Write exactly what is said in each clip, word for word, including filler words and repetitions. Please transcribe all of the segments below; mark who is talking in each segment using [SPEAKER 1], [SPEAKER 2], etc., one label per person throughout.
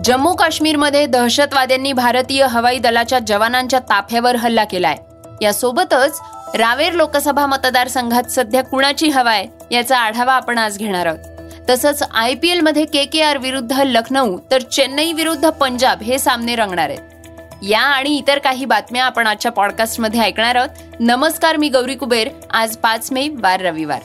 [SPEAKER 1] जम्मू काश्मीरमध्ये दहशतवाद्यांनी भारतीय हवाई दलाच्या जवानांच्या ताफ्यावर हल्ला केलाय. यासोबतच रावेर लोकसभा मतदारसंघात सध्या कुणाची हवा आहे याचा आढावा आपण आज घेणार आहोत. तसंच आय पी एल मध्ये के के आर विरुद्ध लखनौ तर चेन्नई विरुद्ध पंजाब हे सामने रंगणार आहेत. या आणि इतर काही बातम्या आपण आजच्या पॉडकास्टमध्ये ऐकणार आहोत. नमस्कार, मी गौरी कुबेर. आज पाच मे वार रविवार.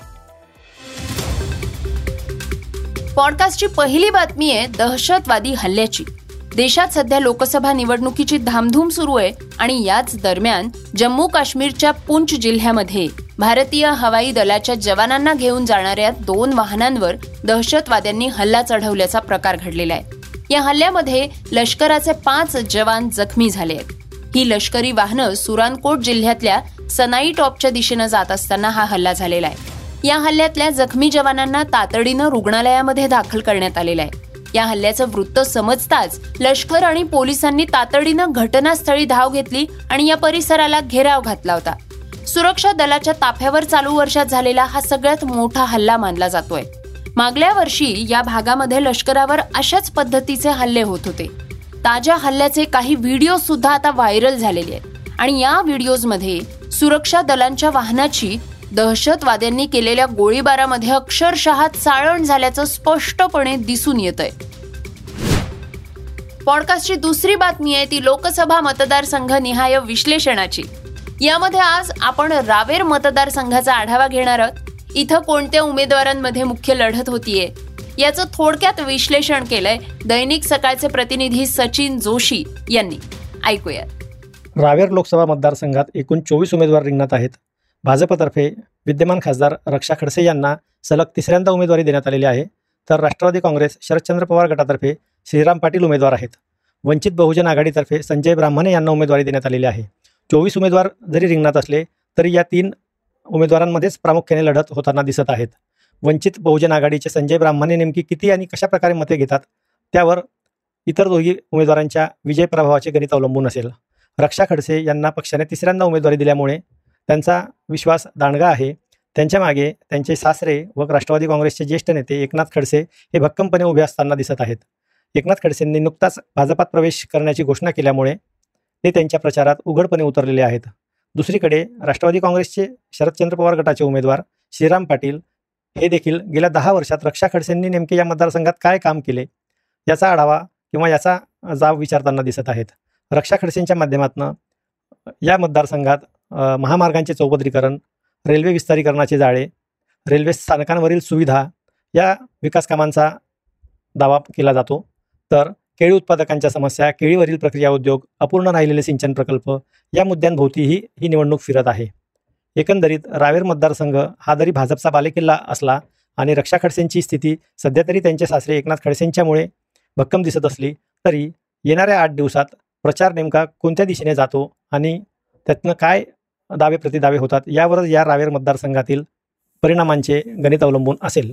[SPEAKER 1] पॉडकास्टची पहिली बातमी आहे दहशतवादी हल्ल्याची. देशात सध्या लोकसभा निवडणुकीची धामधूम सुरू आहे आणि याच दरम्यान जम्मू काश्मीरच्या पूंछ जिल्ह्यामध्ये भारतीय हवाई दलाच्या जवानांना घेऊन जाणाऱ्या दोन वाहनांवर दहशतवाद्यांनी हल्ला चढवल्याचा प्रकार घडलेला आहे. या हल्ल्यामध्ये लष्कराचे पाच जवान जखमी झाले आहेत. ही लष्करी वाहनं सुरानकोट जिल्ह्यातल्या सनाई टॉपच्या दिशेनं जात असताना हा हल्ला झालेला आहे. या हल्ल्यातल्या जखमी जवानांना तातडीनं रुग्णालयामध्ये दाखल करण्यात आलेलं आहे. या हल्ल्याचं वृत्त समजताच लष्कर आणि पोलिसांनी तातडीनं घटनास्थळी धाव घेतली आणि या परिसराला घेराव घातला होता. सुरक्षा दलाच्या ताफ्यावर चालू वर्षात झालेला हा सगळ्यात मोठा हल्ला मानला जातोय. मागल्या वर्षी या भागामध्ये लष्करावर अशाच पद्धतीचे हल्ले होत होते. ताज्या हल्ल्याचे काही व्हिडिओ सुद्धा आता व्हायरल झालेले आहेत आणि या व्हिडिओजमध्ये सुरक्षा दलांच्या वाहनाची दहशतवाद्यांनी केलेल्या गोळीबारामध्ये अक्षरशः चाळण झाल्याचं स्पष्टपणे दिसून येतंय. पॉडकास्टची दुसरी बातमी आहे ती लोकसभा मतदारसंघ निहाय विश्लेषणाची. यामध्ये आज आपण रावेर मतदारसंघाचा आढावा घेणार आहोत. इथं कोणत्या उमेदवारांमध्ये मुख्य लढत होतीये याचं थोडक्यात विश्लेषण केलंय दैनिक सकाळचे प्रतिनिधी सचिन जोशी यांनी. ऐकूयात.
[SPEAKER 2] रावेर लोकसभा मतदारसंघात एकूण चोवीस उमेदवार रिंगणात आहेत. भाजपतर्फे विद्यमान खासदार रक्षा खडसे यांना सलग तिसऱ्यांदा उमेदवारी देण्यात आलेली आहे, तर राष्ट्रवादी काँग्रेस शरदचंद्र पवार गटातर्फे श्रीराम पाटील उमेदवार आहेत. वंचित बहुजन आघाडीतर्फे संजय ब्राह्मणे यांना उमेदवारी देण्यात आलेली आहे. चोवीस उमेदवार जरी रिंगणात असले तरी या तीन उमेदवारांमध्येच प्रामुख्याने लढत होताना दिसत आहेत. वंचित बहुजन आघाडीचे संजय ब्राह्मणे नेमकी किती आणि कशा प्रकारे मते घेतात त्यावर इतर दोघी उमेदवारांच्या विजय प्रभावाचे गणित अवलंबून असेल. रक्षा खडसे यांना पक्षाने तिसऱ्यांदा उमेदवारी दिल्यामुळे त्यांचा विश्वास दांडगा आहे. त्यांच्या मागे त्यांचे सासरे व राष्ट्रवादी काँग्रेसचे ज्येष्ठ नेते एकनाथ खडसे हे भक्कमपणे उभे असताना दिसत आहेत. एकनाथ खडसेंनी नुकताच भाजपात प्रवेश करण्याची घोषणा केल्यामुळे ते त्यांच्या प्रचारात उघडपणे उतरलेले आहेत. दुसरीकडे राष्ट्रवादी काँग्रेसचे शरदचंद्र पवार गटाचे उमेदवार श्रीराम पाटील हे देखील गेल्या दहा वर्षात रक्षा खडसेंनी नेमके या मतदारसंघात काय काम केले याचा आढावा किंवा याचा जाब विचारताना दिसत आहेत. रक्षा खडसेंच्या माध्यमातून या मतदारसंघात महामार्गांचे चौपदरीकरण, रेल्वे विस्तारीकरणाचे जाळे, रेल्वे स्थानकांवरील सुविधा या विकास कामांचा दावा केला जातो. तर केळी उत्पादकांच्या समस्या, केळीवरील प्रक्रिया उद्योग, अपूर्ण राहिलेले सिंचन प्रकल्प या मुद्द्यांभोवतीही ही निवडणूक फिरत आहे. एकंदरीत रावेर मतदारसंघ हा जरी भाजपचा बालेकिल्ला असला आणि रक्षा खडसेंची स्थिती सध्या तरी त्यांचे सासरे एकनाथ खडसेंच्यामुळे भक्कम दिसत असली तरी येणाऱ्या आठ दिवसात प्रचार नेमका कोणत्या दिशेने जातो आणि त्यातनं काय दावे प्रतिदावे होतात यावरच या रावेर मतदारसंघातील परिणामांचे गणित अवलंबून असेल.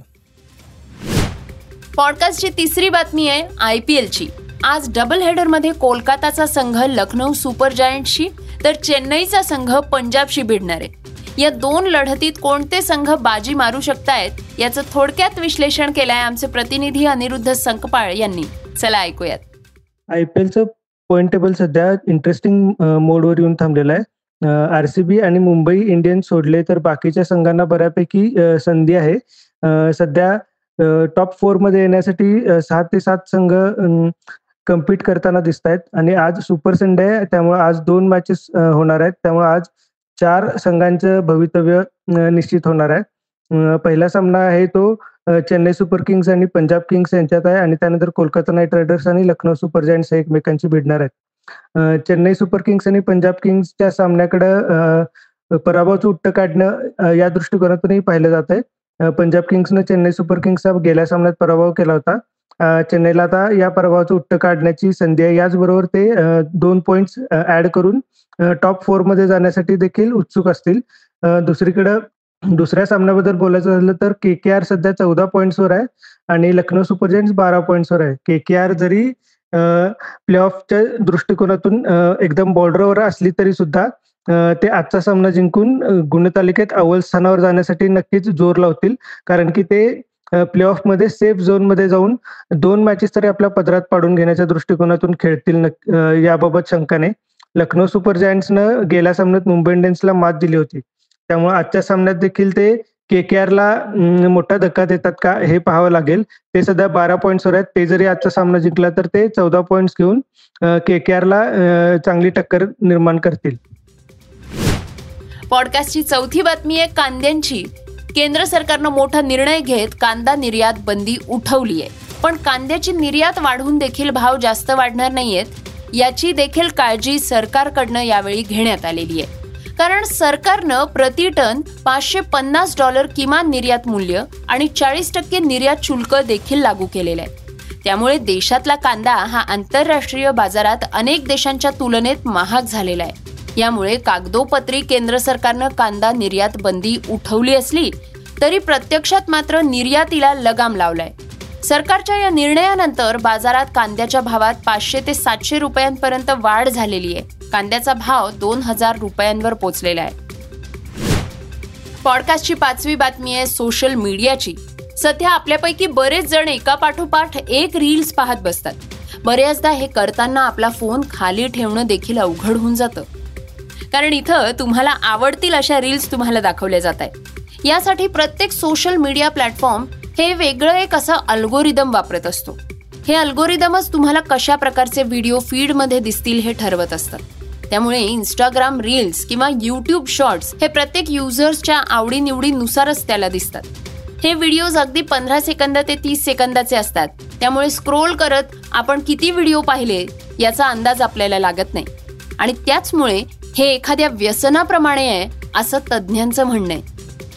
[SPEAKER 1] पॉडकास्टची तिसरी बातमी आहे आय पी एलची. आज डबल हेडरमध्ये कोलकाताचा संघ लखनौ सुपर जायंट्सशी तर चेन्नईचा संघ पंजाबशी भिडणार आहे. या दोन लढतीत कोणते संघ बाजी मारू शकतायत याचं थोडक्यात विश्लेषण केलंय आमचे प्रतिनिधी अनिरुद्ध संकपाळ यांनी. चला ऐकूयात.
[SPEAKER 3] आयपीएलचं पॉइंट टेबल सध्या इंटरेस्टिंग मोडवर येऊन थांबलेलं आहे. आरसीबी आणि मुंबई इंडियन्स सोडले तर बाकीच्या संघांना बऱ्यापैकी संधी आहे. सध्या टॉप फोर मध्ये येण्यासाठी सहा ते सात संघ कम्पीट करताना दिसत आहेत आणि आज सुपर संडे आहे, त्यामुळे आज दोन मॅचेस होणार आहेत. त्यामुळे आज चार संघांचं भवितव्य निश्चित होणार आहे. पहिला सामना आहे तो चेन्नई सुपर किंग्स आणि पंजाब किंग्स यांच्यात आहे आणि त्यानंतर कोलकाता नाईट रायडर्स आणि लखनौ सुपर जायंट्स एकमेकांची भिडणार आहेत. चेन्नई सुपर किंग्स आणि पंजाब किंग्सच्या सामन्याकडे पराभवाचं उत्तर काढणं या दृष्टिकोनातूनही पाहिलं जात आहे. पंजाब किंग्सनं चेन्नई सुपर किंग्सचा गेल्या सामन्यात पराभव केला होता. चेन्नईला आता या पराभवाचं उत्तर काढण्याची संधी आहे. याचबरोबर ते दोन पॉइंट्स ऍड करून टॉप फोर मध्ये जाण्यासाठी देखील उत्सुक असतील. दुसरीकडे दुसऱ्या सामन्याबद्दल बोलायचं झालं तर के के आर सध्या चौदा पॉईंट्सवर आहे आणि लखनौ सुपर जायंट्स बारा पॉईंट्सवर आहे. के के आर जरी प्ले ऑफच्या दृष्टिकोनातून एकदम बॉर्डरवर असली तरी सुद्धा ते आजचा सामना जिंकून गुणतालिकेत अव्वल स्थानावर जाण्यासाठी नक्कीच जोर लावतील, कारण की ते प्ले ऑफमध्ये सेफ झोनमध्ये जाऊन दोन मॅचेस तरी आपल्या पदरात पाडून घेण्याच्या दृष्टिकोनातून खेळतील याबाबत शंका नाही. लखनौ सुपर जायंट्सनं गेल्या सामन्यात मुंबई इंडियन्सला मात दिली होती, त्यामुळे आजच्या सामन्यात देखील ते के के आरला मोठा धक्का देतात का हे पाहावं लागेल. ते सध्या बारा पॉईंट्सवर आहेत. ते जरी आजचा सामना जिंकला तर ते चौदा पॉईंट्स घेऊन के के आरला चांगली टक्कर निर्माण करतील.
[SPEAKER 1] पॉडकास्टची चौथी बातमी आहे कांद्यांची. केंद्र सरकारनं मोठा निर्णय घेत कांदा निर्यात बंदी उठवली आहे, पण कांद्याची निर्यात वाढवून देखील भाव जास्त वाढणार नाहीयेत याची देखील काळजी सरकारकडनं यावेळी घेण्यात आलेली आहे. कारण सरकारनं प्रति टन पाचशे पन्नास डॉलर किमान निर्यात मूल्य आणि चाळीस टक्के निर्यात शुल्क देखील लागू केलेलं आहे. त्यामुळे देशातला कांदा हा आंतरराष्ट्रीय बाजारात अनेक देशांच्या तुलनेत महाग झालेला आहे. यामुळे कागदोपत्री केंद्र सरकारनं कांदा निर्यात बंदी उठवली असली तरी प्रत्यक्षात मात्र निर्यातीला लगाम लावलाय. सरकारच्या या निर्णयानंतर बाजारात कांद्याच्या भावात पाचशे ते सातशे रुपयांपर्यंत वाढ झालेली आहे. कांद्याचा भाव दोन हजार रुपयांवर पोहोचलेला आहे. पॉडकास्टची पाचवी बातमी आहे सोशल मीडियाची. सध्या आपल्यापैकी बरेच जण एका पाठोपाठ एक रील्स पाहत बसतात. बऱ्याचदा हे करताना आपला फोन खाली ठेवणं देखील अवघड होऊन जातं, कारण इथं तुम्हाला आवडतील अशा रील्स तुम्हाला दाखवल्या जात आहेत. यासाठी प्रत्येक सोशल मीडिया प्लॅटफॉर्म हे वेगळं एक असं अल्गोरिदम वापरत असतो. हे अल्गोरिदमच तुम्हाला कशा प्रकारचे व्हिडिओ फीडमध्ये दिसतील हे ठरवत असतं. त्यामुळे इंस्टाग्राम रील्स किंवा यूट्यूब शॉर्ट्स हे प्रत्येक युजर्सच्या आवडीनिवडीनुसारच त्याला दिसतात. हे व्हिडिओज अगदी पंधरा सेकंद ते तीस सेकंदाचे असतात. त्यामुळे स्क्रोल करत आपण किती व्हिडिओ पाहिले याचा अंदाज आपल्याला लागत नाही, आणि त्याचमुळे हे एखाद्या व्यसनाप्रमाणे आहे असं तज्ज्ञांचं म्हणणं आहे.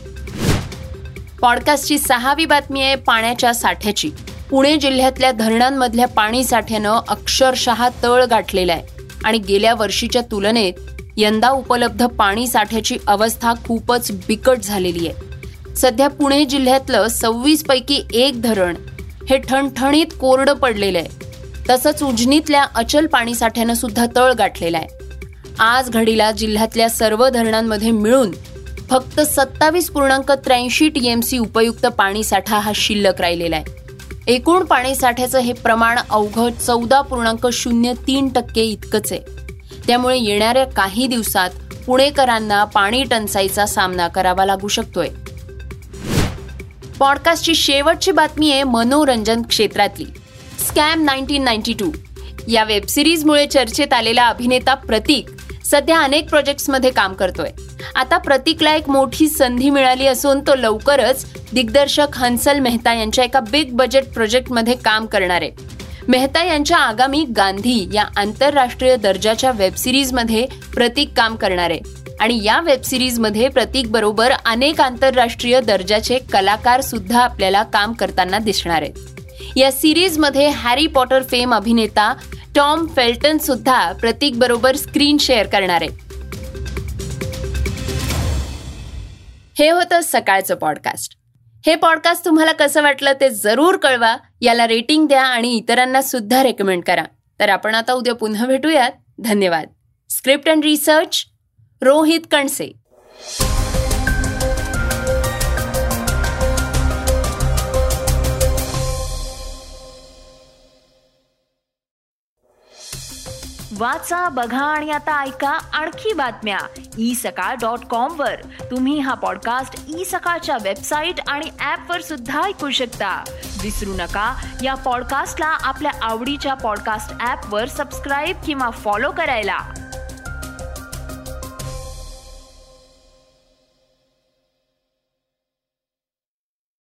[SPEAKER 1] पॉडकास्टची सहावी बातमी आहे पाण्याच्या साठ्याची. पुणे जिल्ह्यातल्या धरणांमधल्या पाणी साठ्यानं अक्षरशः तळ गाठलेला आहे आणि गेल्या वर्षीच्या तुलनेत यंदा उपलब्ध पाणी साठ्याची अवस्था खूपच बिकट झालेली आहे. सध्या पुणे जिल्ह्यातलं सव्वीस पैकी एक धरण हे ठणठणीत कोरडं पडलेलं आहे. तसंच उजनीतल्या अचल पाणी साठ्यानं सुद्धा तळ गाठलेला आहे. आज घडीला जिल्ह्यातल्या सर्व धरणांमध्ये मिळून फक्त सत्तावीस पूर्णांक त्र्याऐंशी टीएमसी उपयुक्त पाणी साठा हा शिल्लक राहिलेला आहे. एकूण पाणी साठ्याचं हे प्रमाण अवघड चौदा पूर्णांक शून्य तीन टक्के इतकंच आहे. त्यामुळे येणाऱ्या काही दिवसात पुणेकरांना पाणी टंचाईचा सामना करावा लागू शकतोय. पॉडकास्टची शेवटची बातमी आहे मनोरंजन क्षेत्रातली. स्कॅम नाईन्टीन नाईन्टी टू या वेबसिरीजमुळे चर्चेत आलेला अभिनेता प्रतीक सध्या अनेक प्रोजेक्ट्समध्ये काम करतोय. आता प्रतीकला एक मोठी संधी मिळाली असून तो लवकरच दिग्दर्शक हंसल मेहता यांच्या एका बिग बजेट प्रोजेक्टमध्ये काम करणार आहे. मेहता यांच्या आगामी गांधी या आंतरराष्ट्रीय दर्जाच्या वेबसिरीजमध्ये प्रतीक काम करणार आहे आणि या वेबसिरीजमध्ये प्रतीक बरोबर अनेक आंतरराष्ट्रीय दर्जाचे कलाकार सुद्धा आपल्याला काम करताना दिसणार आहेत. या सिरीजमध्ये हॅरी पॉटर फेम अभिनेता टॉम फेल्टन सुद्धा प्रतीक बरोबर स्क्रीन शेअर करणार आहे. हे होतं सकाळचं पॉडकास्ट. हे पॉडकास्ट तुम्हाला कसं वाटलं ते जरूर कळवा. याला रेटिंग द्या आणि इतरांना सुद्धा रेकमेंड करा. तर आपण आता उद्या पुन्हा भेटूयात. धन्यवाद. Script and research Rohit Kanse. वाचा, बघा आणि आता ऐका आणखी बातम्या ई सकाळ डॉट कॉम वर. तुम्ही हा पॉडकास्ट ई सकाळच्या वेबसाईट आणि ऍप वर सुद्धा ऐकू शकता. विसरू नका, या पॉडकास्टला आपल्या आवडीच्या पॉडकास्ट ऍप वर सबस्क्राईब किंवा फॉलो करायला.